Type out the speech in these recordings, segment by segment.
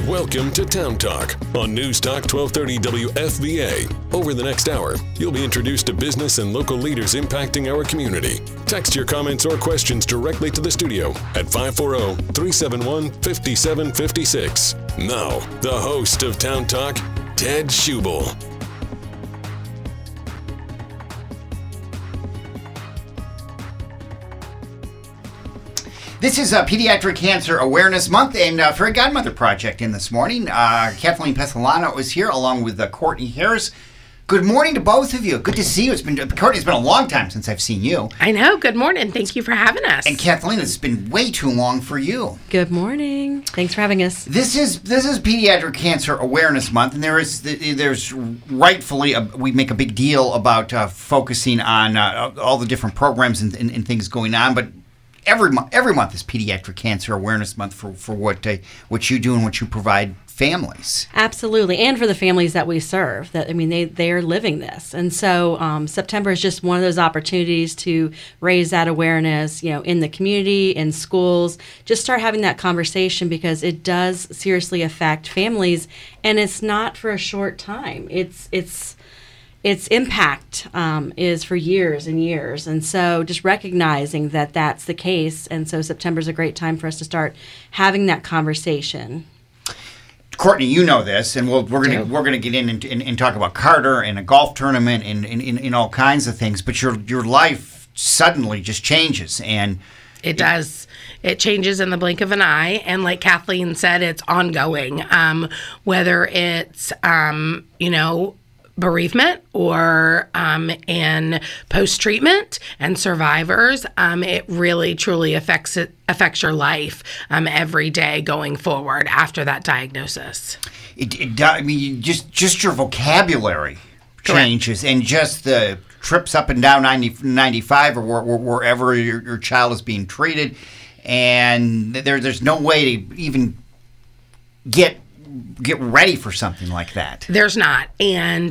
Welcome to Town Talk on News Talk 1230 WFVA. Over the next hour, you'll be introduced to business and local leaders impacting our community. Text your comments or questions directly to the studio at 540-371-5756. Now, the host of Town Talk, Ted Schubel. This is Pediatric Cancer Awareness Month and Fairy Godmother Project in this morning. Kathleen Pesolano is here along with Courtney Harris. Good morning to both of you. Good to see you. Courtney, it's been a long time since I've seen you. I know. Good morning. Thank you for having us. And Kathleen, it's been way too long for you. Good morning. Thanks for having us. This is Pediatric Cancer Awareness Month, and there's rightfully we make a big deal about focusing on all the different programs and things going on, but every month is Pediatric Cancer Awareness Month for what you do and what you provide families. Absolutely, and for the families that we serve. They are living this, and so September is just one of those opportunities to raise that awareness, in the community, in schools. Just start having that conversation because it does seriously affect families, and it's not for a short time. Its impact is for years and years. And so just recognizing that that's the case. And so September is a great time for us to start having that conversation. Courtney, you know this, and we're gonna get in and talk about Carter and a golf tournament and all kinds of things. But your life suddenly just changes, and it does. It changes in the blink of an eye, and like Kathleen said, it's ongoing. Whether it's bereavement or in post-treatment and survivors, it really truly affects your life every day going forward after that diagnosis. It does. I mean, just your vocabulary changes. Correct. And just the trips up and down 95 or wherever your child is being treated, and there's no way to even get ready for something like that. There's not. And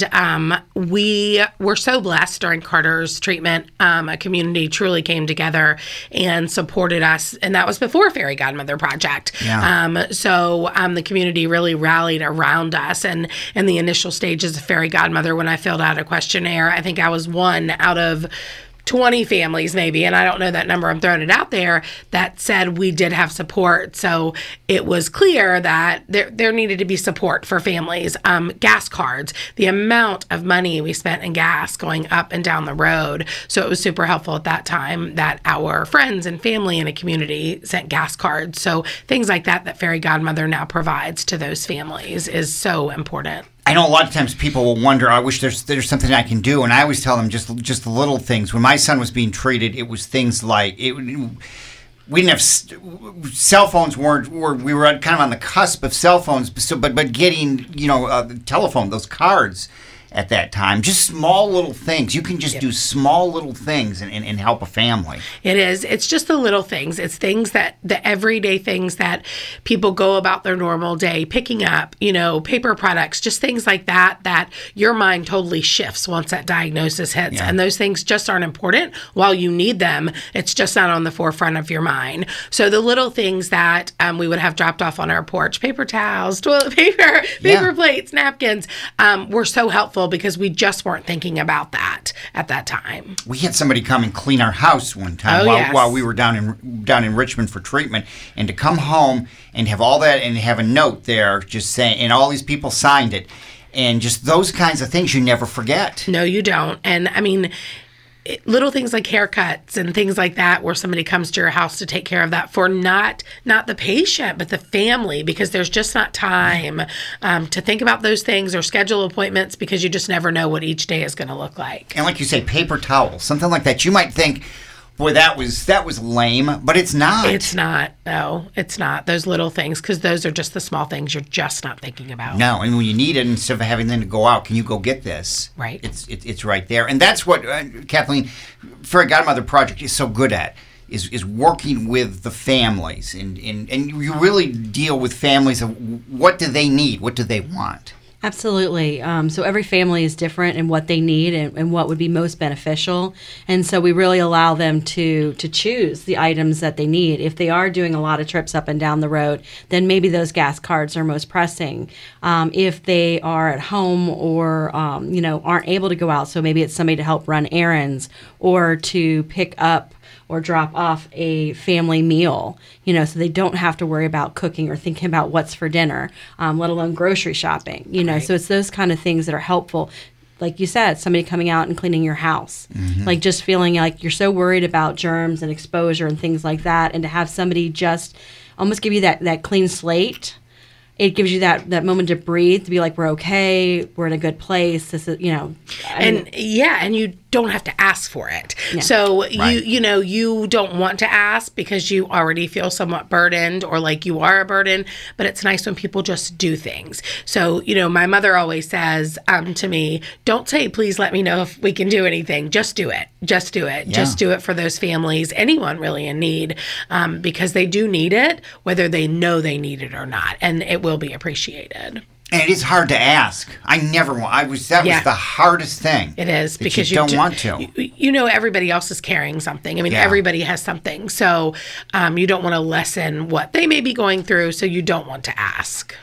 we were so blessed during Carter's treatment. A community truly came together and supported us. And that was before Fairy Godmother Project. Yeah. So the community really rallied around us. And in the initial stages of Fairy Godmother, when I filled out a questionnaire, I think I was one out of 20 families maybe, and I don't know that number, I'm throwing it out there, that said we did have support. So it was clear that there needed to be support for families. Gas cards, the amount of money we spent in gas going up and down the road. So it was super helpful at that time that our friends and family in a community sent gas cards. So things like that Fairy Godmother now provides to those families is so important. I know a lot of times people will wonder, I wish there's something I can do, and I always tell them just the little things. When my son was being treated, it was things like we didn't have cell phones. We were kind of on the cusp of cell phones, but getting the telephone, those cards at that time, just small little things. You can just do small little things and help a family. It is. It's just the little things. It's things the everyday things that people go about their normal day, picking up, paper products, just things like that your mind totally shifts once that diagnosis hits. Yeah. And those things just aren't important while you need them. It's just not on the forefront of your mind. So the little things that we would have dropped off on our porch, paper towels, toilet paper, paper plates, napkins, were so helpful because we just weren't thinking about that at that time. We had somebody come and clean our house one time while we were down in Richmond for treatment, and to come home and have all that and have a note there just saying, and all these people signed it, and just those kinds of things you never forget. No, you don't. And I mean, little things like haircuts and things like that, where somebody comes to your house to take care of that for not the patient, but the family, because there's just not time to think about those things or schedule appointments, because you just never know what each day is going to look like. And like you say, paper towels, something like that. You might think, boy, that was lame, but it's not. It's not. No, it's not. Those little things, because those are just the small things you're just not thinking about. No, and when you need it, instead of having them to go out, can you go get this? Right. It's right there. And that's what, Kathleen, Fairy Godmother Project is so good at, is working with the families. And you really deal with families of what do they need? What do they want? Absolutely. So every family is different in what they need and what would be most beneficial. And so we really allow them to choose the items that they need. If they are doing a lot of trips up and down the road, then maybe those gas cards are most pressing. If they are at home or, aren't able to go out, so maybe it's somebody to help run errands or to pick up or drop off a family meal, so they don't have to worry about cooking or thinking about what's for dinner, let alone grocery shopping, Right. So it's those kind of things that are helpful. Like you said, somebody coming out and cleaning your house, like just feeling like you're so worried about germs and exposure and things like that. And to have somebody just almost give you that clean slate, it gives you that moment to breathe, to be like, we're okay, we're in a good place. This is, And you don't have to ask for it. Yeah. So Right. you don't want to ask because you already feel somewhat burdened or like you are a burden, but it's nice when people just do things. So, my mother always says to me, don't say, please let me know if we can do anything. Just do it. Just do it. Yeah. Just do it for those families, anyone really in need, because they do need it, whether they know they need it or not, and it will be appreciated. And it is hard to ask. I never want. That was the hardest thing. It is, that because you don't want to. Everybody else is carrying something. I mean, Yeah. everybody has something. So you don't want to lessen what they may be going through, so you don't want to ask.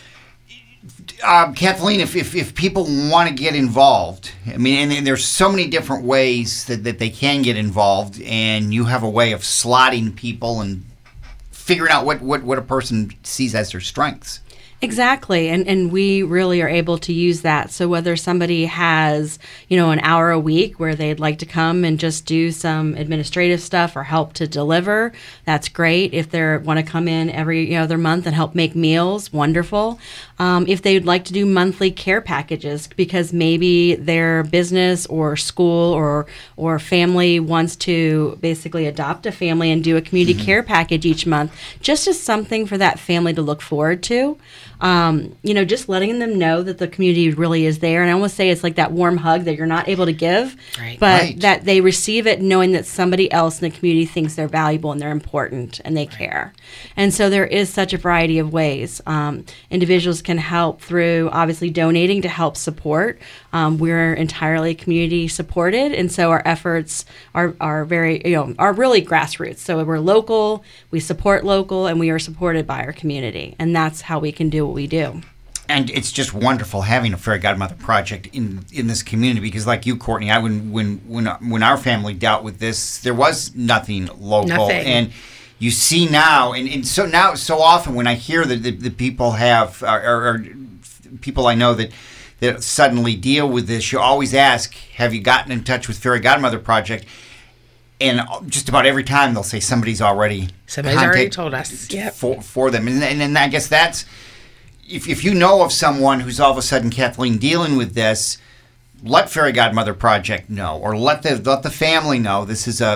Kathleen, if people want to get involved, I mean, and there's so many different ways that they can get involved, and you have a way of slotting people and figuring out what a person sees as their strengths. Exactly. And we really are able to use that. So whether somebody has, an hour a week where they'd like to come and just do some administrative stuff or help to deliver, that's great. If they want to come in every other month and help make meals, wonderful. If they'd like to do monthly care packages because maybe their business or school or family wants to basically adopt a family and do a community care package each month, just as something for that family to look forward to. Just letting them know that the community really is there. And I almost say it's like that warm hug that you're not able to give, Right. but Right. that they receive it knowing that somebody else in the community thinks they're valuable and they're important and they care. And so there is such a variety of ways. Individuals can help through obviously donating to help support. We're entirely community supported. And so our efforts are very, are really grassroots. So we're local, we support local, and we are supported by our community. And that's how we can do what we do. And it's just wonderful having a Fairy Godmother project in this community because, like you, Courtney, when our family dealt with this, there was nothing local. Nothing. And you see now, and so often when I hear that the people have, or people I know that suddenly deal with this, you always ask, have you gotten in touch with Fairy Godmother Project? And just about every time they'll say somebody's already Told us. Yep. for them. And I guess that's, if you know of someone who's all of a sudden, Kathleen, dealing with this, let Fairy Godmother Project know, or let the family know this is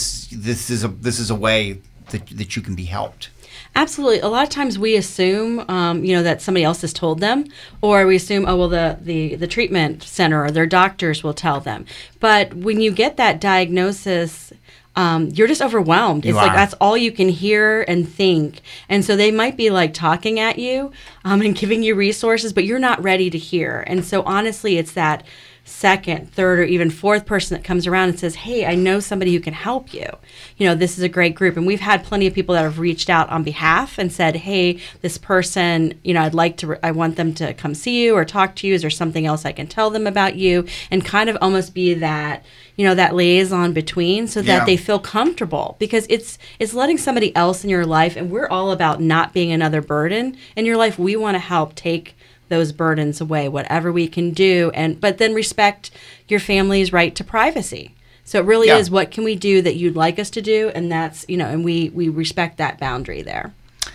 a way that you can be helped. Absolutely. A lot of times we assume, that somebody else has told them, or we assume, the treatment center or their doctors will tell them. But when you get that diagnosis, you're just overwhelmed. It's like that's all you can hear and think. And so they might be like talking at you and giving you resources, but you're not ready to hear. And so honestly, it's that second, third, or even fourth person that comes around and says, hey, I know somebody who can help you. This is a great group. And we've had plenty of people that have reached out on behalf and said, hey, this person, I want them to come see you or talk to you. Is there something else I can tell them about you? And kind of almost be that, that liaison between so that they feel comfortable, because it's letting somebody else in your life. And we're all about not being another burden in your life. We want to help take those burdens away, whatever we can do, but then respect your family's right to privacy. So it really is, what can we do that you'd like us to do? And that's, and we respect that boundary there.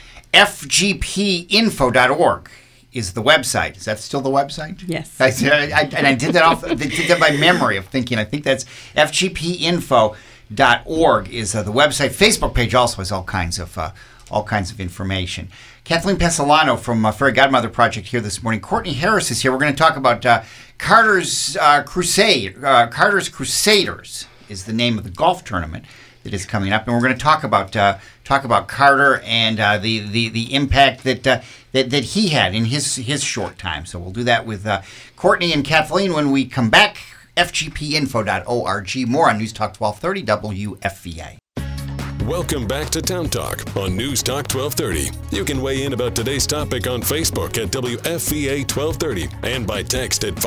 FGPinfo.org is the website. Is that still the website? Yes. I did that by memory of thinking. I think that's FGPinfo.org is the website. Facebook page also has all kinds of information. Kathleen Pesolano from Fairy Godmother Project here this morning. Courtney Harris is here. We're going to talk about Carter's Crusade. Carter's Crusaders is the name of the golf tournament that is coming up, and we're going to talk about Carter and the impact that he had in his short time. So we'll do that with Courtney and Kathleen when we come back. FGPinfo.org. More on News Talk 1230 WFVA. Welcome back to Town Talk on News Talk 1230. You can weigh in about today's topic on Facebook at WFVA 1230 and by text at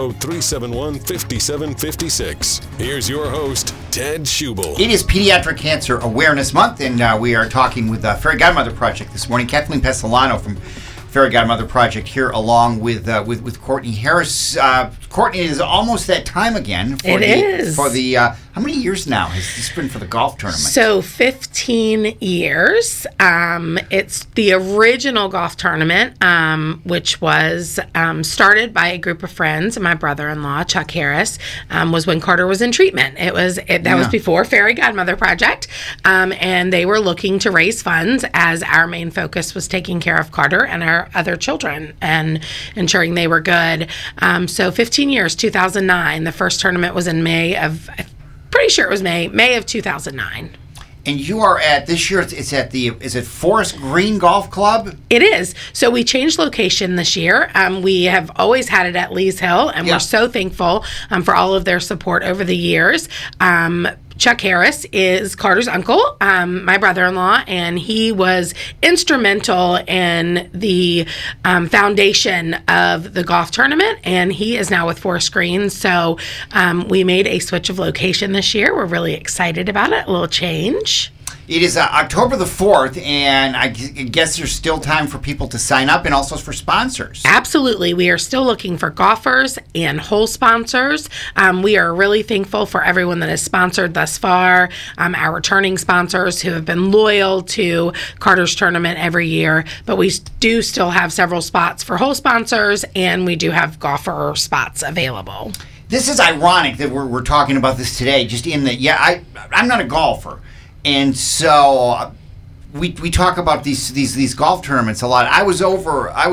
540-371-5756. Here's your host, Ted Schubel. It is Pediatric Cancer Awareness Month, and we are talking with Fairy Godmother Project this morning. Kathleen Pesolano from Fairy Godmother Project here, along with Courtney Harris. Courtney, it is almost that time again. For the how many years now has this been for the golf tournament? So 15 years. It's the original golf tournament, which was started by a group of friends. My brother-in-law, Chuck Harris, was when Carter was in treatment. That was before Fairy Godmother Project, and they were looking to raise funds as our main focus was taking care of Carter and our other children and ensuring they were good. So 15 years, 2009. The first tournament was in May of, I'm pretty sure it was May of 2009. And you are at, this year, is it Forest Green Golf Club? It is. So we changed location this year. We have always had it at Lee's Hill, and we're so thankful for all of their support over the years. Chuck Harris is Carter's uncle, my brother-in-law, and he was instrumental in the foundation of the golf tournament, and he is now with Forest Green. So we made a switch of location this year. We're really excited about it, a little change. It is October the 4th, and I guess there's still time for people to sign up and also for sponsors. Absolutely. We are still looking for golfers and hole sponsors. We are really thankful for everyone that has sponsored thus far, our returning sponsors who have been loyal to Carter's tournament every year. But we do still have several spots for hole sponsors, and we do have golfer spots available. This is ironic that we're talking about this today, just in that, I'm not a golfer. And so we talk about these golf tournaments a lot. I was over at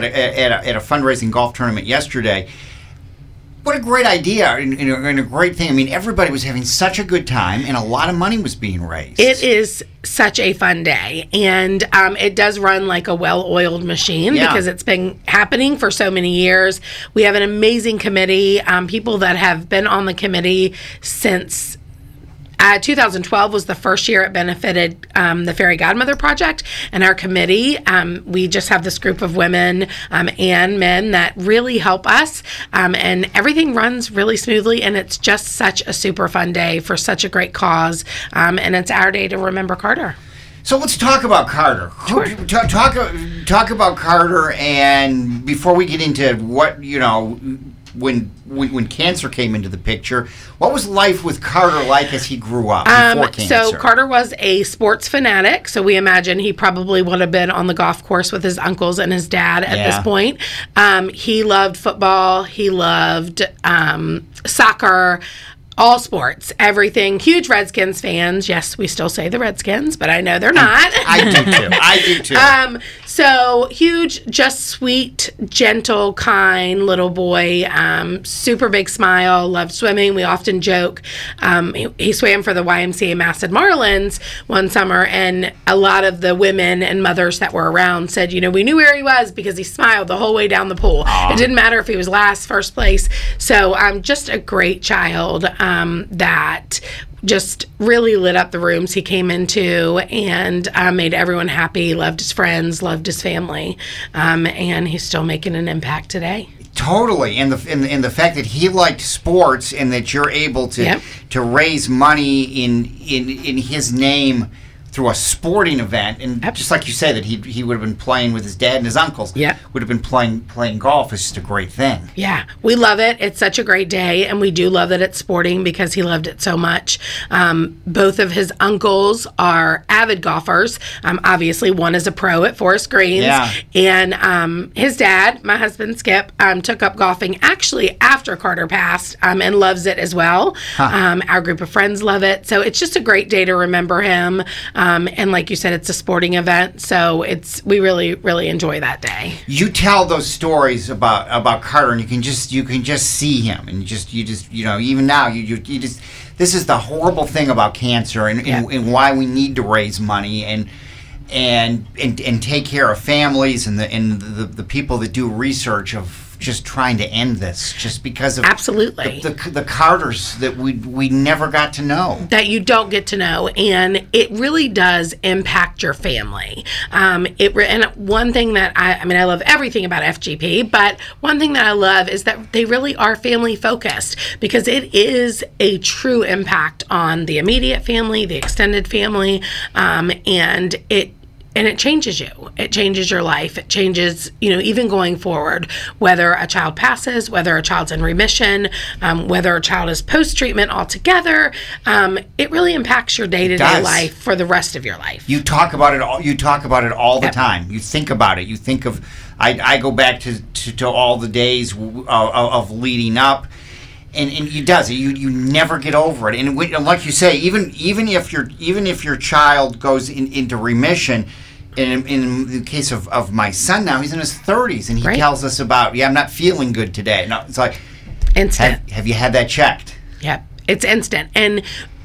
a fundraising golf tournament yesterday. What a great idea and a great thing. I mean, everybody was having such a good time, and a lot of money was being raised. It is such a fun day, and it does run like a well-oiled machine because it's been happening for so many years. We have an amazing committee, people that have been on the committee since 2012 was the first year it benefited the Fairy Godmother Project, and our committee, we just have this group of women and men that really help us, and everything runs really smoothly, and it's just such a super fun day for such a great cause, and it's our day to remember Carter. So let's talk about Carter. Sure. Talk about Carter, and before we get into what, when cancer came into the picture, what was life with Carter like as he grew up before cancer? So Carter was a sports fanatic, so we imagine he probably would have been on the golf course with his uncles and his dad at this point. He loved football. He loved soccer. All sports, everything. Huge Redskins fans. Yes, we still say the Redskins, but I know they're not. I do too. So huge, just sweet, gentle, kind little boy. Super big smile. Loved swimming. We often joke. He swam for the YMCA Masted Marlins one summer, and a lot of the women and mothers that were around said, we knew where he was because he smiled the whole way down the pool. It didn't matter if he was last, first place. So just a great child. That just really lit up the rooms he came into and made everyone happy, loved his friends, loved his family, and he's still making an impact today. Totally, and the fact that he liked sports and that you're able to raise money in his name through a sporting event, and just like you say, that he would have been playing with his dad and his uncles, would have been playing golf, is just a great thing. Yeah, we love it. It's such a great day, and we do love that it's sporting because he loved it so much. Both of his uncles are avid golfers. Obviously, one is a pro at Forest Greens, and his dad, my husband Skip, took up golfing actually after Carter passed, and loves it as well. Our group of friends love it, so it's just a great day to remember him. And like you said, it's a sporting event, so we really, really enjoy that day. You tell those stories about Carter, and you can just see him, and you just even now you just, this is the horrible thing about cancer, and why we need to raise money and take care of families and the people that do research of just trying to end this, just because of absolutely the Carters that we never got to know, that you don't get to know, and it really does impact your family. And one thing that I love everything about FGP, but one thing that I love is that they really are family focused, because it is a true impact on the immediate family, the extended family, and it changes you. It changes your life. It changes, even going forward, whether a child passes, whether a child's in remission, whether a child is post-treatment altogether. It really impacts your day-to-day life for the rest of your life. You talk about it all the time. You think about it. You think of, I go back to all the days of leading up. And you never get over it. And like you say, even if your child goes into remission, in the case of my son now, he's in his 30s, and he tells us about, I'm not feeling good today. No, it's like instant. Have you had that checked? Yep, it's instant. And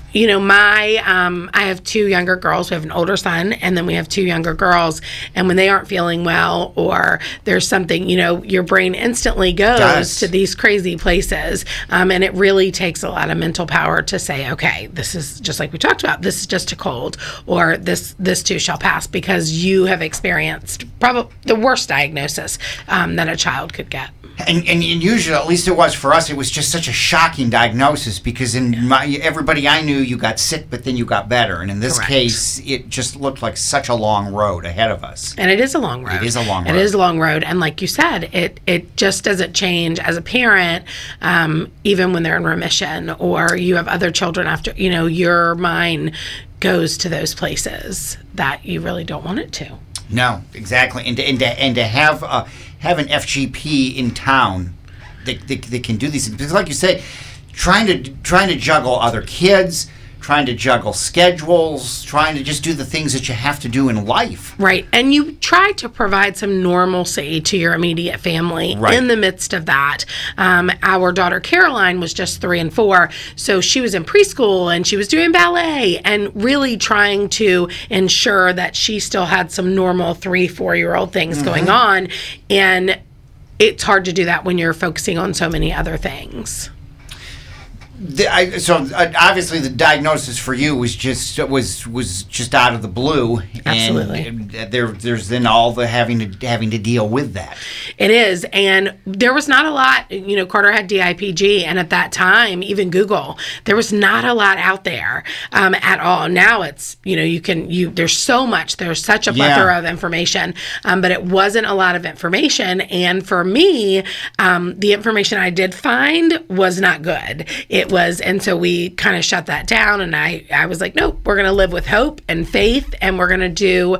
I have two younger girls. We have an older son, and then we have two younger girls. And when they aren't feeling well, or there's something, your brain instantly goes to these crazy places. And it really takes a lot of mental power to say, okay, this is just like we talked about. This is just a cold, or this too shall pass, because you have experienced probably the worst diagnosis that a child could get. And usually, at least it was for us, it was just such a shocking diagnosis, because everybody I knew, you got sick, but then you got better. And in this case, it just looked like such a long road ahead of us. And it is a long road. It is a long road. It is a long road. And like you said, it just doesn't change as a parent, even when they're in remission, or you have other children after, your mind goes to those places that you really don't want it to. No, exactly. And to have an FGP in town that can do these things, because like you say, trying to juggle other kids, trying to juggle schedules, trying to just do the things that you have to do in life. Right. And you try to provide some normalcy to your immediate family in the midst of that. Our daughter Caroline was just 3 and 4, so she was in preschool and she was doing ballet, and really trying to ensure that she still had some normal 3-4-year-old things going on. And it's hard to do that when you're focusing on so many other things. Obviously the diagnosis for you was just out of the blue. Absolutely. And there's then all the having to deal with that. It is, and there was not a lot. Carter had DIPG, and at that time, even Google, there was not a lot out there at all. Now it's there's so much. There's such a plethora of information, but it wasn't a lot of information. And for me, the information I did find was not good. And so we kind of shut that down, and I was like, nope, we're going to live with hope and faith, and we're going to do,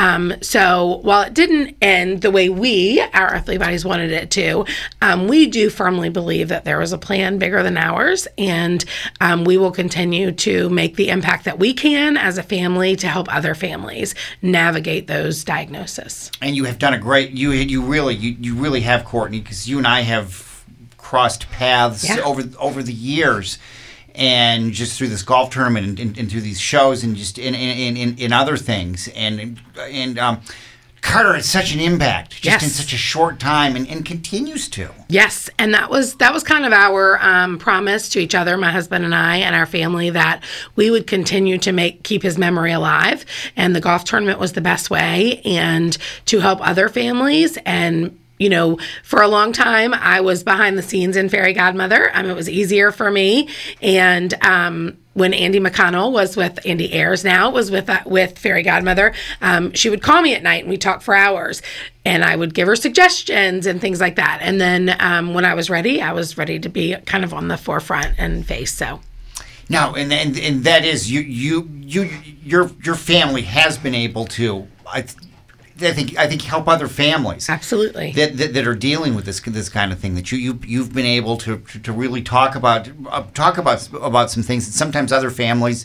so while it didn't end the way our earthly bodies wanted it to, we do firmly believe that there was a plan bigger than ours, and we will continue to make the impact that we can as a family to help other families navigate those diagnoses. And you have done a great, you really have, Courtney, because you and I have crossed paths over the years, and just through this golf tournament and through these shows, and just in other things, and Carter had such an impact in such a short time, and continues to. Yes, and that was kind of our promise to each other, my husband and I and our family, that we would continue to keep his memory alive, and the golf tournament was the best way, and to help other families. And for a long time, I was behind the scenes in Fairy Godmother. It was easier for me. And when Andy McConnell was with Andy Ayers, now was with Fairy Godmother, she would call me at night and we'd talk for hours. And I would give her suggestions and things like that. And then when I was ready to be kind of on the forefront and face. So. Now, and that is your family has been able to. I think help other families. Absolutely. That are dealing with this kind of thing, that you've been able to really talk about some things that sometimes other families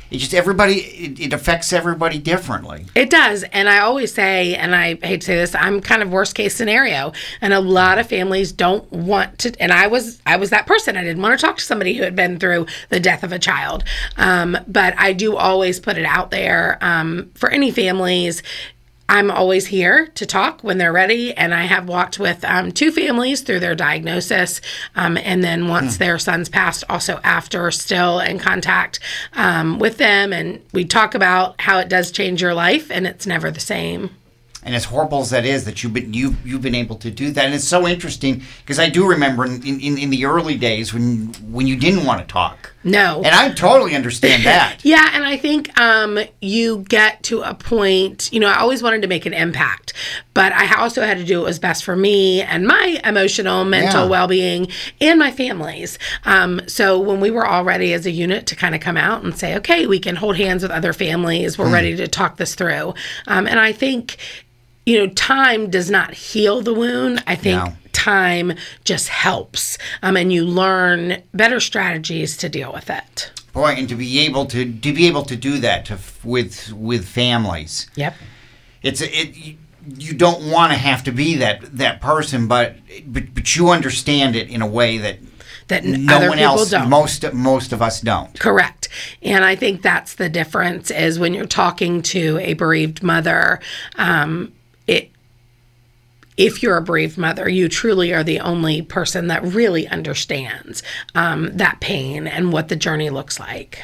it affects everybody differently. It does. And I always say, and I hate to say this, I'm kind of worst case scenario. And a lot of families don't want to, and I was that person. I didn't want to talk to somebody who had been through the death of a child. But I do always put it out there for any families. I'm always here to talk when they're ready, and I have walked with 2 families through their diagnosis, and then once their sons passed, also after, still in contact with them, and we talk about how it does change your life, and it's never the same. And as horrible as that is, that you've been able to do that, and it's so interesting because I do remember in the early days when you didn't want to talk. No, and I totally understand that. Yeah, and I think you get to a point. I always wanted to make an impact, but I also had to do what was best for me and my emotional, mental well-being, and my family's. So when we were all ready as a unit to kind of come out and say, okay, we can hold hands with other families. We're ready to talk this through, and I think. Time does not heal the wound. I think time just helps, and you learn better strategies to deal with it. Boy, and to be able to do that with families. Yep. You don't want to have to be that person, but you understand it in a way that no other one people else, don't. Most of us don't. Correct. And I think that's the difference is when you're talking to a bereaved mother, if you're a bereaved mother, you truly are the only person that really understands that pain and what the journey looks like.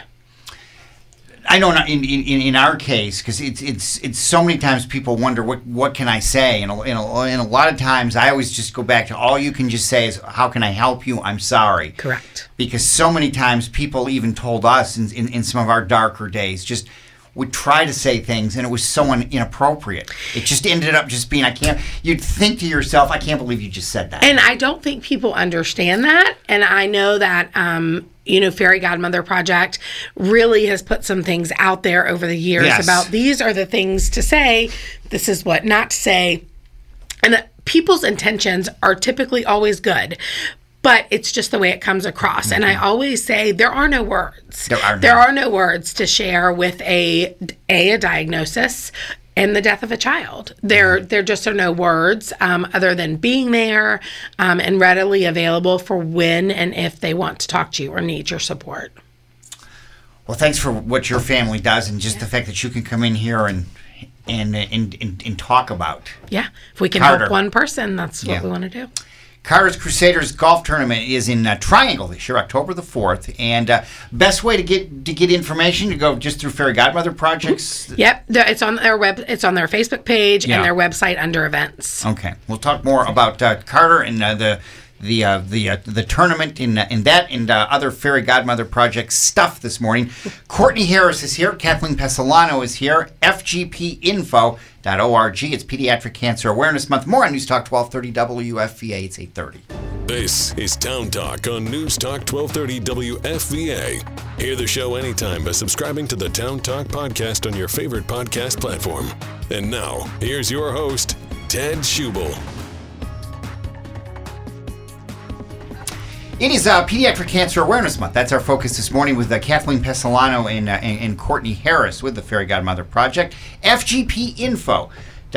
I know in our case, because it's so many times people wonder what can I say, and a lot of times I always just go back to all you can just say is how can I help you? I'm sorry. Correct. Because so many times people even told us in some of our darker days just would try to say things and it was so inappropriate. It just ended up just being you'd think to yourself, I can't believe you just said that. And I don't think people understand that. And I know that Fairy Godmother Project really has put some things out there over the years about these are the things to say, this is what not to say. And people's intentions are typically always good. But it's just the way it comes across. And I always say there are no words. There are no words to share with a diagnosis and the death of a child. There just are no words other than being there and readily available for when and if they want to talk to you or need your support. Well, thanks for what your family does and just the fact that you can come in here and talk about. Yeah, if we can help one person, that's what we want to do. Carter's Crusaders Golf Tournament is in Triangle this year, October the 4th. And best way to get information to go just through Fairy Godmother Projects. Yep, it's on their Facebook page and their website under events. Okay, we'll talk more about Carter and the tournament in that and other Fairy Godmother Project stuff this morning. Courtney Harris is here. Kathleen Pesolano is here. FGPinfo.org. It's Pediatric Cancer Awareness Month. More on News Talk 1230 WFVA. It's 8:30. This is Town Talk on News Talk 1230 WFVA. Hear the show anytime by subscribing to the Town Talk podcast on your favorite podcast platform. And now, here's your host, Ted Schubel. It is Pediatric Cancer Awareness Month. That's our focus this morning with Kathleen Pesolano and Courtney Harris with the Fairy Godmother Project. FGPinfo.org.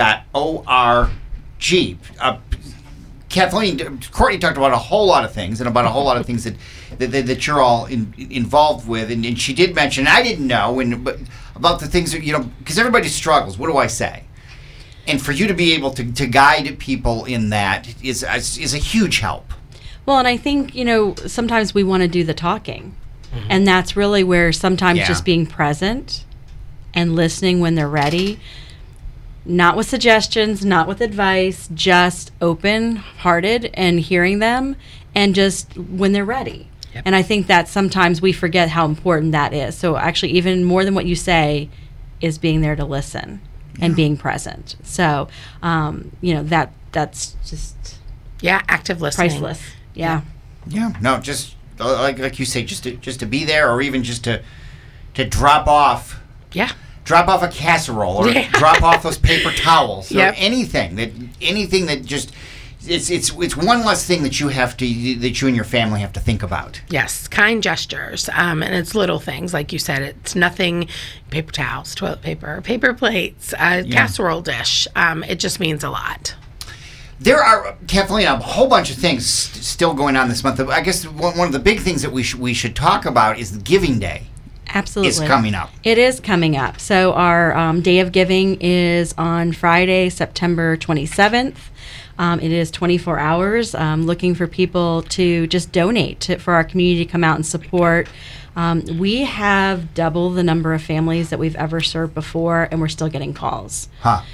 Kathleen, Courtney talked about a whole lot of things and about a whole lot of things that you're all involved with. And she did mention, I didn't know, but about the things that, because everybody struggles. What do I say? And for you to be able to guide people in that is a huge help. Well, and I think, sometimes we want to do the talking. Mm-hmm. And that's really where sometimes just being present and listening when they're ready, not with suggestions, not with advice, just open-hearted and hearing them and just when they're ready. Yep. And I think that sometimes we forget how important that is. So actually, even more than what you say is being there to listen and being present. So, that's just... Yeah, active listening. Priceless. Yeah. No, just like you say, just to be there, or even just to drop off. Yeah. Drop off a casserole, or drop off those paper towels, or anything that just it's one less thing that you and your family have to think about. Yes, kind gestures, and it's little things like you said. It's nothing. Paper towels, toilet paper, paper plates, casserole dish. It just means a lot. There are, Kathleen, a whole bunch of things still going on this month. I guess one of the big things that we should talk about is the Giving Day. Absolutely. It's coming up. It is coming up. So our Day of Giving is on Friday, September 27th. It is 24 hours, looking for people to just donate for our community to come out and support. We have double the number of families that we've ever served before, and we're still getting calls.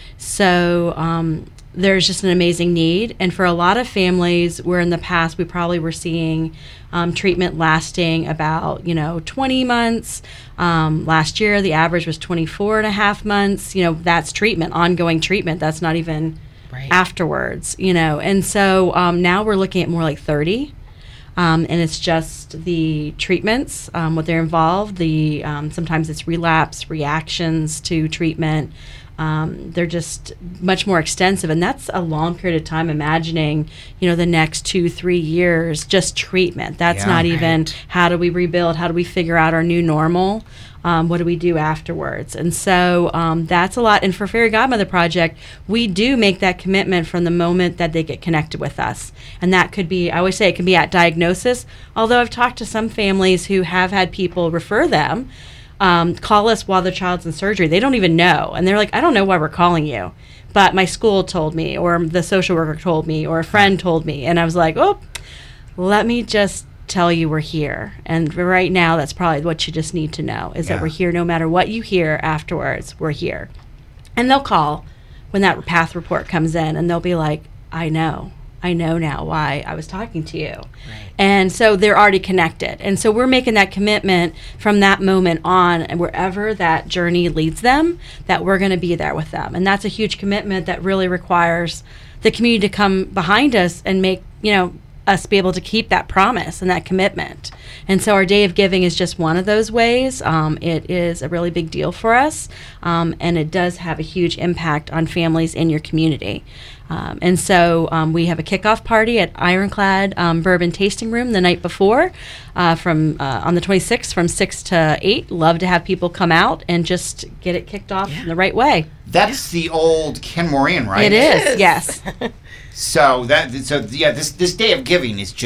So there's just an amazing need. And for a lot of families, where in the past we probably were seeing treatment lasting about, 20 months. Last year, the average was 24 and a half months. That's treatment, ongoing treatment. That's not even afterwards, And so now we're looking at more like 30. And it's just the treatments, what they're involved. Sometimes it's relapse, reactions to treatment. They're just much more extensive, and that's a long period of time. Imagining, the next 2-3 years, just treatment. That's not even how do we rebuild? How do we figure out our new normal? What do we do afterwards? And so that's a lot. And for Fairy Godmother Project, we do make that commitment from the moment that they get connected with us. And that could be, I always say it can be at diagnosis, although I've talked to some families who have had people refer them, call us while their child's in surgery. They don't even know. And they're like, I don't know why we're calling you, but my school told me, or the social worker told me, or a friend told me. And I was like, let me just tell you we're here. And right now, that's probably what you just need to know, is that we're here no matter what you hear afterwards, we're here. And they'll call when that PATH report comes in, and they'll be like, I know now why I was talking to you. Right. And so they're already connected. And so we're making that commitment from that moment on, and wherever that journey leads them, that we're going to be there with them. And that's a huge commitment that really requires the community to come behind us and make, us be able to keep that promise and that commitment. And so our Day of Giving is just one of those ways. It is a really big deal for us, and it does have a huge impact on families in your community. And so we have a kickoff party at Ironclad Bourbon Tasting Room the night before on the 26th from 6 to 8. Love to have people come out and just get it kicked off in the right way. That's the old Ken Moran, right? It is, yes. So this Day of Giving is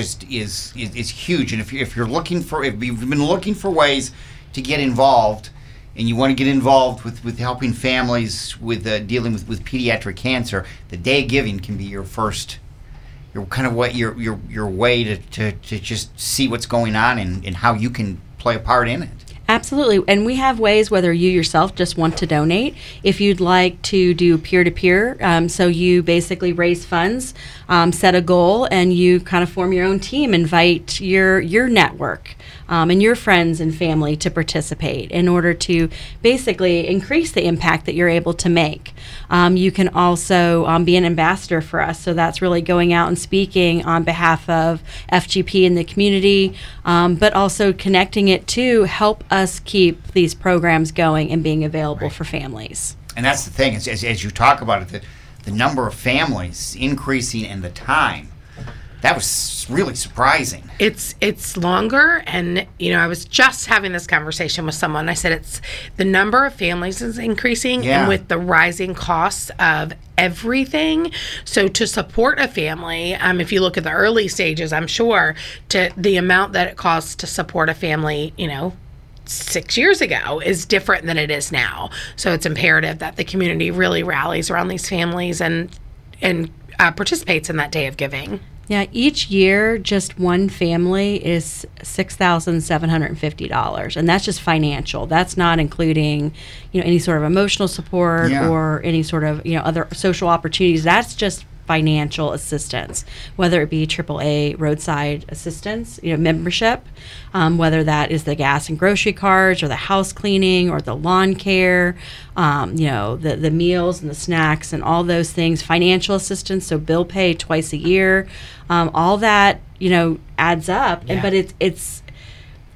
huge, and if you've been looking for ways to get involved, and you want to get involved with helping families with dealing with pediatric cancer, the Day of Giving can be your way to just see what's going on and how you can play a part in it. Absolutely. And we have ways, whether you yourself just want to donate, if you'd like to do peer-to-peer, so you basically raise funds, set a goal, and you kind of form your own team, invite your network and your friends and family to participate in order to basically increase the impact that you're able to make. You can also be an ambassador for us, so that's really going out and speaking on behalf of FGP in the community, but also connecting it to help us keep these programs going and being available for families. And that's the thing, as you talk about it, the number of families increasing and the time. That was really surprising. It's longer, and I was just having this conversation with someone. I said it's the number of families is increasing, and with the rising costs of everything. So to support a family, if you look at the early stages, I'm sure to the amount that it costs to support a family, 6 years ago is different than it is now. So it's imperative that the community really rallies around these families and participates in that Day of Giving. Yeah, each year, just one family is $6,750, and that's just financial. That's not including, any sort of emotional support or any sort of, other social opportunities. That's just financial assistance, whether it be AAA roadside assistance, membership, whether that is the gas and grocery cards or the house cleaning or the lawn care, the meals and the snacks and all those things, financial assistance, so bill pay twice a year, all that, adds up. But it's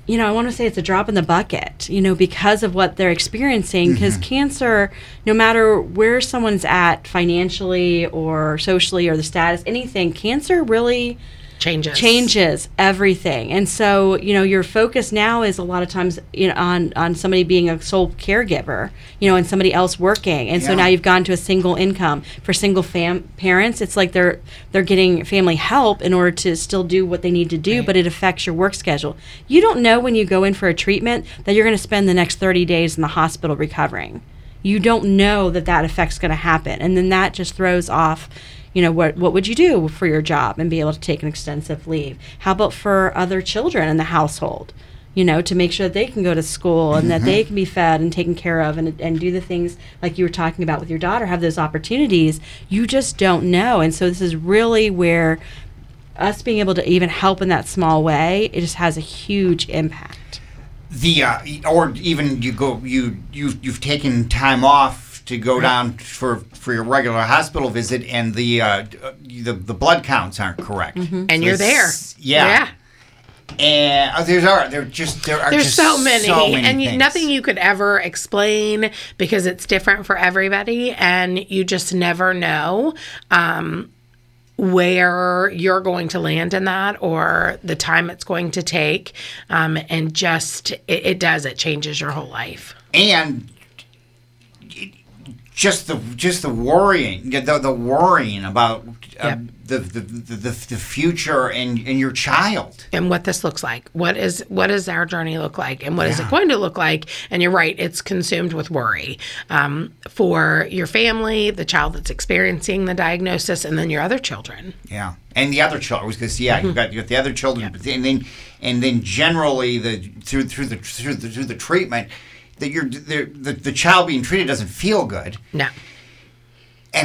I want to say it's a drop in the bucket, because of what they're experiencing. Because cancer, no matter where someone's at financially or socially or the status, anything, cancer really changes everything. And so, your focus now is a lot of times on somebody being a sole caregiver, and somebody else working. And so now you've gone to a single income. For single parents, it's like they're getting family help in order to still do what they need to do, but it affects your work schedule. You don't know when you go in for a treatment that you're going to spend the next 30 days in the hospital recovering. You don't know that effect's going to happen. And then that just throws off what would you do for your job and be able to take an extensive leave? How about for other children in the household, to make sure that they can go to school and that they can be fed and taken care of and do the things like you were talking about with your daughter, have those opportunities. You just don't know. And so this is really where us being able to even help in that small way, it just has a huge impact. Or even you've taken time off to go down for your regular hospital visit, and the blood counts aren't correct, and so you're there. Yeah. And there are there's so many and nothing you could ever explain because it's different for everybody, and you just never know where you're going to land in that or the time it's going to take, and just it changes your whole life. And just the worrying, the worrying about the future and your child, and what this looks like. What does our journey look like, and what is it going to look like? And you're right, it's consumed with worry for your family, the child that's experiencing the diagnosis, and then your other children. Yeah, and the other children. Because you've got the other children, and then generally through the treatment. That the child being treated doesn't feel good. No. And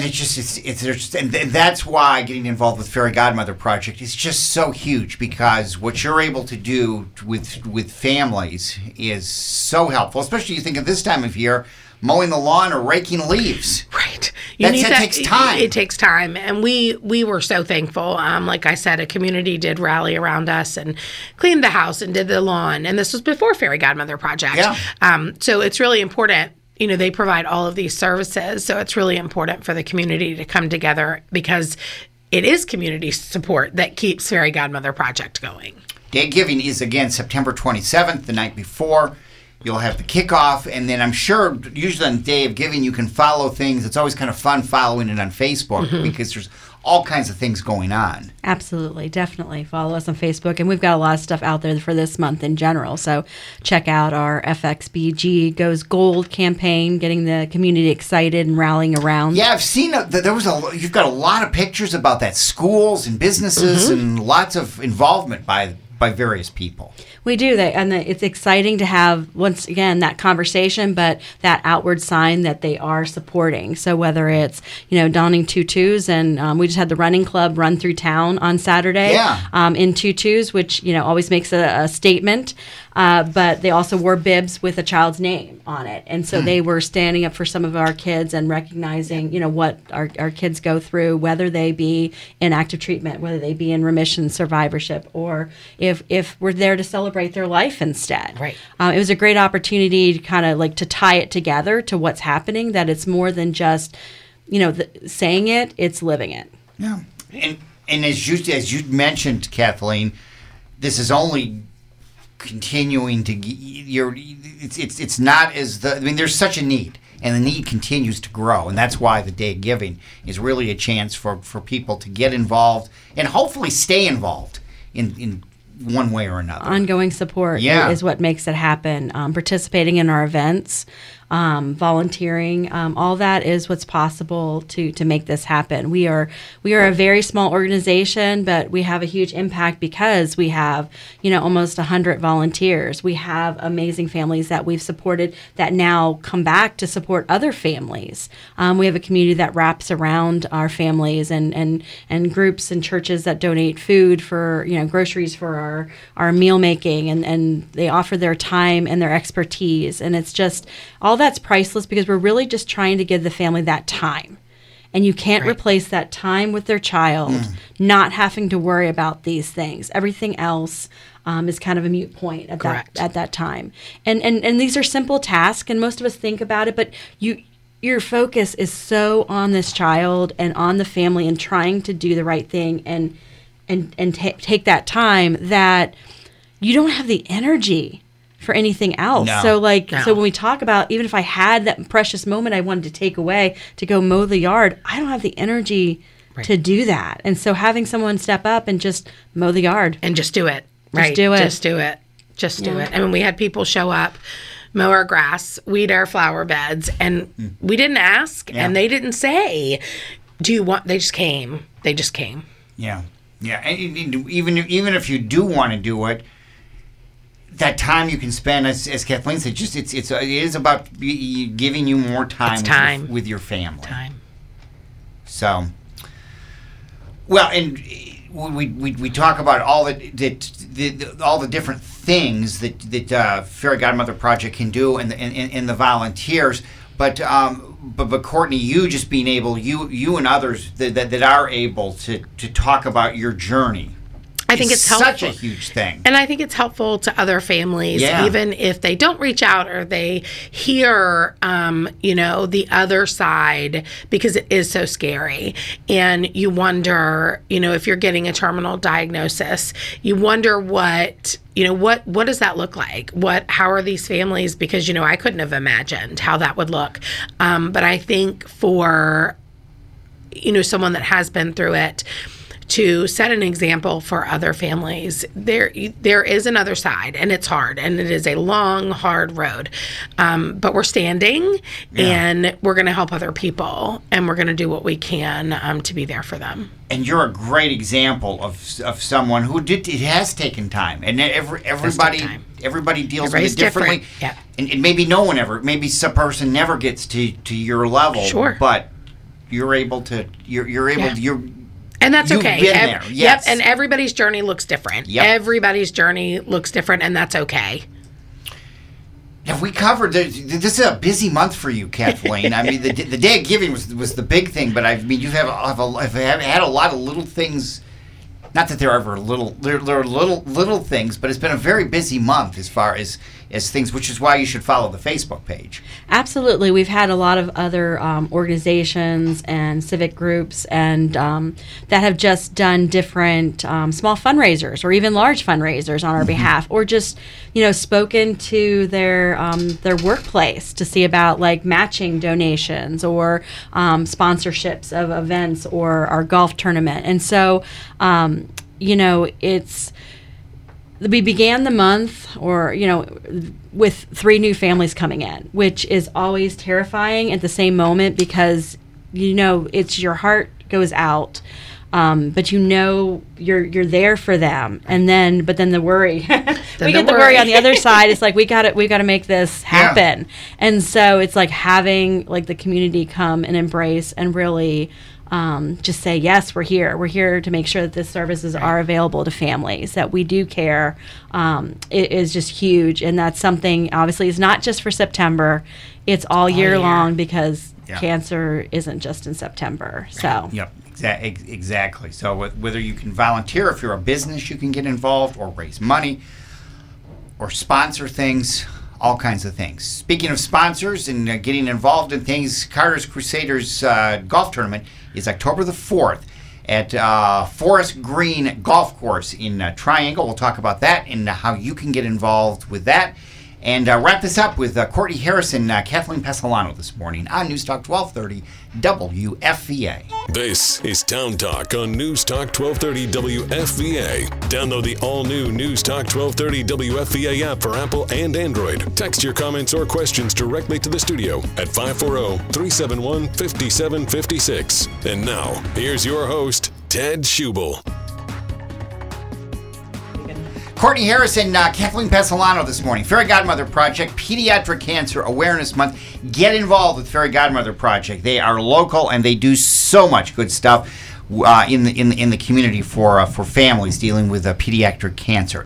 and that's why getting involved with Fairy Godmother Project is just so huge, because what you're able to do with families is so helpful, especially you think at this time of year, mowing the lawn or raking leaves. Right. That takes time. It takes time. And we were so thankful. Like I said, a community did rally around us and cleaned the house and did the lawn. And this was before Fairy Godmother Project. Yeah. So it's really important. They provide all of these services. So it's really important for the community to come together, because it is community support that keeps Fairy Godmother Project going. Day of Giving is, again, September 27th, the night before. You'll have the kickoff, and then I'm sure usually on the Day of Giving you can follow things. It's always kind of fun following it on Facebook because there's all kinds of things going on. Absolutely. Definitely follow us on Facebook, and we've got a lot of stuff out there for this month in general. So check out our FXBG Goes Gold campaign, getting the community excited and rallying around. Yeah, I've seen you've got a lot of pictures about that, schools and businesses and lots of involvement by various people. We do. It's exciting to have, once again, that conversation, but that outward sign that they are supporting. So whether it's, donning tutus, and we just had the running club run through town on Saturday in tutus, which, always makes a statement. But they also wore bibs with a child's name on it. And so they were standing up for some of our kids and recognizing, what our kids go through, whether they be in active treatment, whether they be in remission, survivorship, or if we're there to celebrate their life instead. Right. It was a great opportunity to kind of to tie it together to what's happening, that it's more than just, saying it, it's living it. Yeah. And as you mentioned, Kathleen, this is only continuing to it's not as there's such a need, and the need continues to grow, and that's why the Day of Giving is really a chance for people to get involved and hopefully stay involved in one way or another. Ongoing support is what makes it happen. Participating in our events, volunteering, all that is what's possible to make this happen. We are a very small organization, but we have a huge impact because we have, almost 100 volunteers. We have amazing families that we've supported that now come back to support other families. We have a community that wraps around our families, and groups and churches that donate food for, groceries for our meal making, and they offer their time and their expertise. And it's just all that's priceless, because we're really just trying to give the family that time. And you can't replace that time with their child, not having to worry about these things. Everything else is kind of a moot point at that time. And these are simple tasks, and most of us think about it, but your focus is so on this child and on the family and trying to do the right thing and take that time that you don't have the energy for anything else. No. So when we talk about, even if I had that precious moment I wanted to take away to go mow the yard, I don't have the energy to do that. And so having someone step up and just mow the yard. And just do it. Just do it. Just do it. I mean, we had people show up, mow our grass, weed our flower beds, and we didn't ask, and they didn't say, do you want, they just came. Yeah. Yeah. And even if you do want to do it, that time you can spend, as Kathleen said, it is about giving you more time with your family. Time. So, well, and we talk about all the different things that Fairy Godmother Project can do, and the volunteers, but Courtney, you just being able, you and others that are able to talk about your journey. I think it's helpful. Such a huge thing. And I think it's helpful to other families, even if they don't reach out or they hear, the other side, because it is so scary. And you wonder, if you're getting a terminal diagnosis, you wonder what does that look like? How are these families? Because, I couldn't have imagined how that would look. But I think for, someone that has been through it, to set an example for other families, there is another side, and it's hard, and it is a long, hard road. But we're standing, and we're going to help other people, and we're going to do what we can to be there for them. And you're a great example of someone who it has taken time, and everybody deals with it differently. Yeah. And maybe maybe some person never gets to your level. Sure. But you're able to. And that's You've okay. Been there. Yes. Yep. And everybody's journey looks different. Yep. Everybody's journey looks different, and that's okay. Have we covered this is a busy month for you, Kathleen. I mean, the Day of Giving was the big thing, but I mean, have had a lot of little things. Not that there are ever there are little things, but it's been a very busy month as far as things, which is why you should follow the Facebook page. Absolutely. We've had a lot of other organizations and civic groups and that have just done different small fundraisers or even large fundraisers on our behalf, or just, spoken to their workplace to see about like matching donations or sponsorships of events or our golf tournament. And so, we began the month with 3 new families coming in, which is always terrifying at the same moment, because it's your heart goes out, but you're there for them, but then the worry we get the worry on the other side. It's like we got to make this happen. And so it's like having like the community come and embrace and really just say, yes, we're here to make sure that the services are available to families, that we do care. It is just huge. And that's something, obviously, is not just for September. It's all year long, because cancer isn't just in September. So. Yep, exactly. So whether you can volunteer, if you're a business, you can get involved, or raise money, or sponsor things, all kinds of things. Speaking of sponsors and getting involved in things, Carter's Crusaders golf tournament is October the 4th at Forest Green Golf Course in Triangle. We'll talk about that and how you can get involved with that. And wrap this up with Courtney Harrison, Kathleen Pesolano this morning on News Talk 1230 WFVA. This is Town Talk on News Talk 1230 WFVA. Download the all-new News Talk 1230 WFVA app for Apple and Android. Text your comments or questions directly to the studio at 540-371-5756. And now, here's your host, Ted Schubel. Courtney Harrison, Kathleen Pesolano this morning. Fairy Godmother Project, Pediatric Cancer Awareness Month. Get involved with Fairy Godmother Project. They are local and they do so much good stuff in the community for families dealing with pediatric cancer.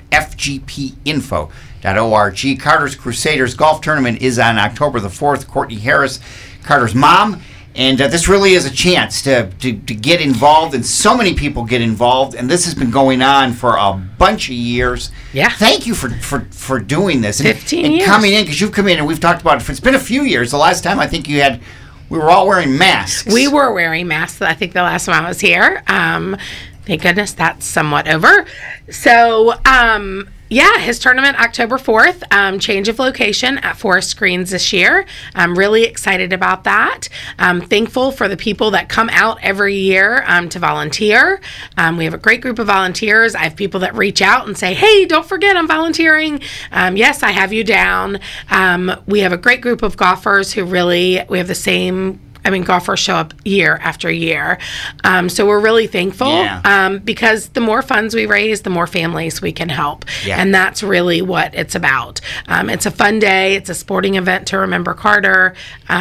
FGPinfo.org. Carter's Crusaders Golf Tournament is on October the 4th. Courtney Harris, Carter's mom, And this really is a chance to get involved, and so many people get involved, and this has been going on for a bunch of years. Yeah. Thank you for doing this. 15 and years. coming in, because you've come in, and we've talked about it. It's been a few years. The last time I think we were all wearing masks. We were wearing masks, I think, the last time I was here. Thank goodness that's somewhat over. So, his tournament October 4th, change of location at Forest Greens this year. I'm really excited about that. I'm thankful for the people that come out every year to volunteer. We have a great group of volunteers. I have people that reach out and say, hey, don't forget I'm volunteering. Yes, I have you down. We have a great group of golfers who we have the same golfers show up year after year. So we're really thankful because the more funds we raise, the more families we can help. Yeah. And that's really what it's about. It's a fun day. It's a sporting event to remember Carter.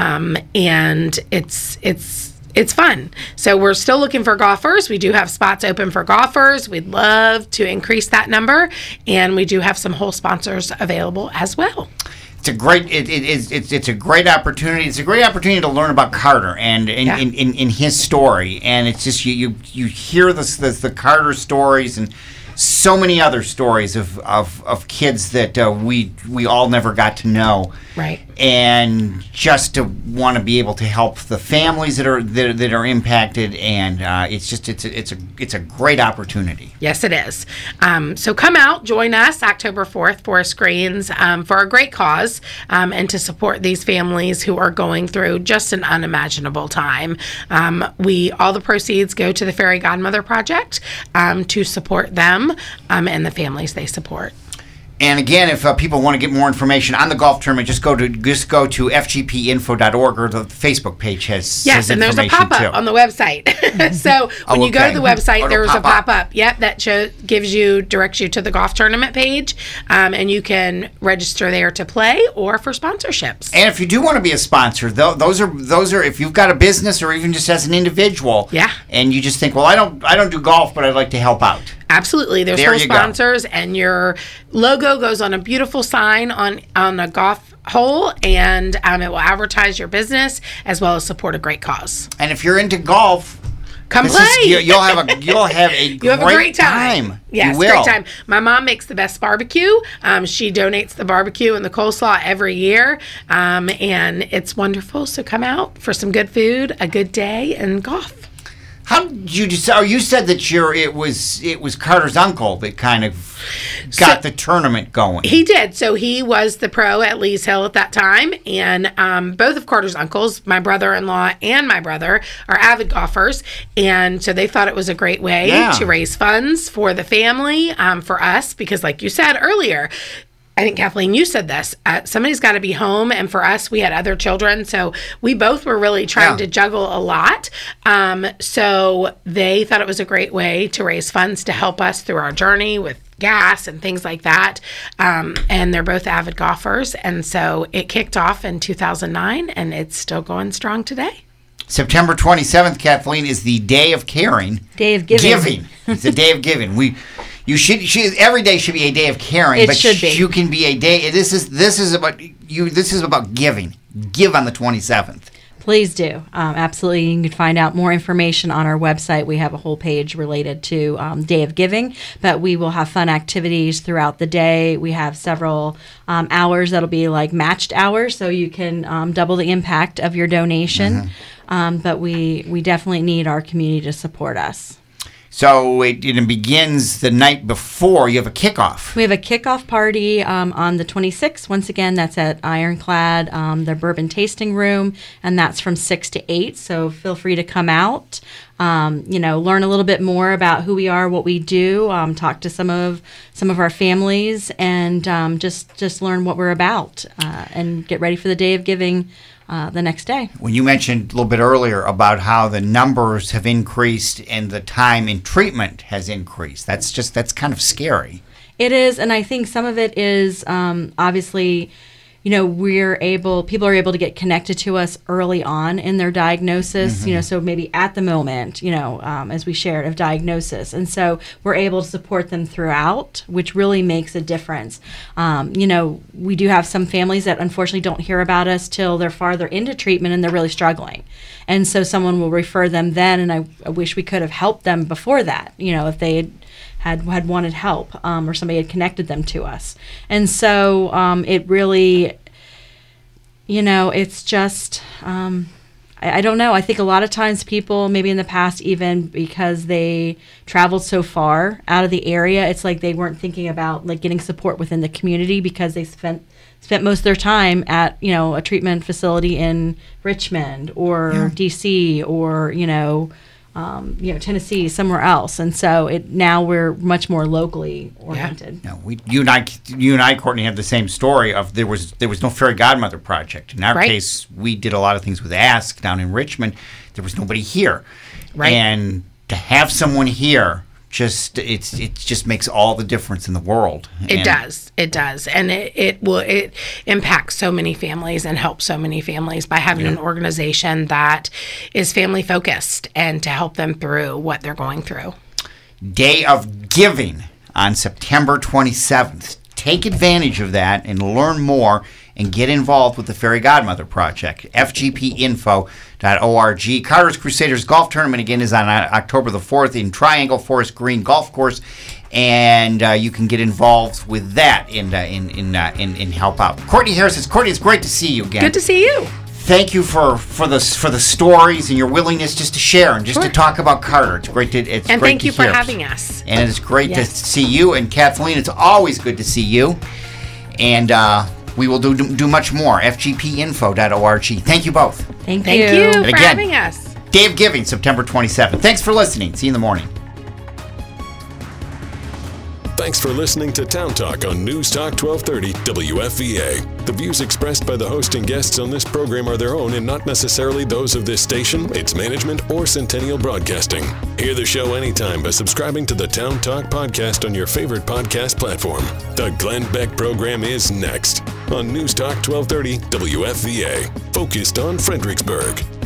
And it's fun. So we're still looking for golfers. We do have spots open for golfers. We'd love to increase that number. And we do have some whole sponsors available as well. It's a great it's a great opportunity. It's a great opportunity to learn about Carter and in his story. And it's just you hear the Carter stories and so many other stories of kids that we all never got to know. Right. And just to want to be able to help the families that are impacted, and it's a great opportunity. Yes, it is. So come out, join us October 4th, Forest Greens, for a great cause, and to support these families who are going through just an unimaginable time. All the proceeds go to the Fairy Godmother Project to support them and the families they support. And again, if people want to get more information on the golf tournament, just go to fgpinfo.org, or the Facebook page has and there's a pop-up on the website. So when you go to the website, there's a pop-up. Yep, that directs you to the golf tournament page, and you can register there to play or for sponsorships. And if you do want to be a sponsor, those are if you've got a business or even just as an individual, and you just think, well, I don't do golf, but I'd like to help out. Absolutely. There's whole sponsors, and your logo goes on a beautiful sign on a golf hole, and it will advertise your business as well as support a great cause. And if you're into golf, come play. You'll have a great time. Yes, great time. My mom makes the best barbecue. She donates the barbecue and the coleslaw every year, and it's wonderful. So come out for some good food, a good day, and golf. How did you decide? You said that it was Carter's uncle that kind of got the tournament going. He did. So he was the pro at Lee's Hill at that time, and both of Carter's uncles, my brother-in-law and my brother, are avid golfers, and so they thought it was a great way to raise funds for the family, for us, because like you said earlier, I think, Kathleen, you said this. Somebody's got to be home, and for us, we had other children, so we both were really trying to juggle a lot. So they thought it was a great way to raise funds to help us through our journey with gas and things like that. And they're both avid golfers, and so it kicked off in 2009, and it's still going strong today. September 27th, Kathleen, is the Day of Caring. Day of Giving. It's the Day of Giving. Every day should be a day of caring. It should be. You can be a day. This is about you. This is about giving. Give on the 27th. Please do. Absolutely. You can find out more information on our website. We have a whole page related to Day of Giving, but we will have fun activities throughout the day. We have several hours that'll be like matched hours, so you can double the impact of your donation. But we definitely need our community to support us. So it begins the night before. You have a kickoff. We have a kickoff party on the 26th. Once again, that's at Ironclad, their bourbon tasting room, and that's from 6 to 8. So feel free to come out, learn a little bit more about who we are, what we do, talk to some of our families, and just learn what we're about, and get ready for the Day of Giving the next day. When you mentioned a little bit earlier about how the numbers have increased and the time in treatment has increased, that's kind of scary. It is, and I think some of it is obviously people are able to get connected to us early on in their diagnosis, so maybe at the moment, as we shared, of diagnosis. And so we're able to support them throughout, which really makes a difference. We do have some families that unfortunately don't hear about us till they're farther into treatment and they're really struggling. And so someone will refer them then, and I wish we could have helped them before that, if they had wanted help, or somebody had connected them to us. And so it really, it's just, I don't know. I think a lot of times people, maybe in the past, even because they traveled so far out of the area, it's like they weren't thinking about like getting support within the community because they spent most of their time at, a treatment facility in Richmond or DC or, Tennessee, somewhere else. And so now we're much more locally oriented. No, you and I, Courtney, have the same story of there was no Fairy Godmother project. In our case, we did a lot of things with Ask down in Richmond. There was nobody here. Right. And to have someone here, it just makes all the difference in the world. It does, and it impacts so many families and helps so many families by having an organization that is family focused and to help them through what they're going through. Day of Giving on September 27th. Take advantage of that and learn more and get involved with the Fairy Godmother Project. FGPinfo.org. Carter's Crusaders Golf Tournament again is on October the 4th in Triangle Forest Green Golf Course, and you can get involved with that and help out. Courtney Harris says, Courtney, it's great to see you again. Good to see you. Thank you for the stories and your willingness just to share and just to talk about Carter. It's great to thank you for having us. And it's great to see you. And Kathleen, it's always good to see you. And we will do much more. FGPinfo.org. Thank you both. Thank you for having us. Day of Giving, September 27th. Thanks for listening. See you in the morning. Thanks for listening to Town Talk on News Talk 1230 WFVA. The views expressed by the host and guests on this program are their own and not necessarily those of this station, its management, or Centennial Broadcasting. Hear the show anytime by subscribing to the Town Talk podcast on your favorite podcast platform. The Glenn Beck program is next on News Talk 1230 WFVA, focused on Fredericksburg.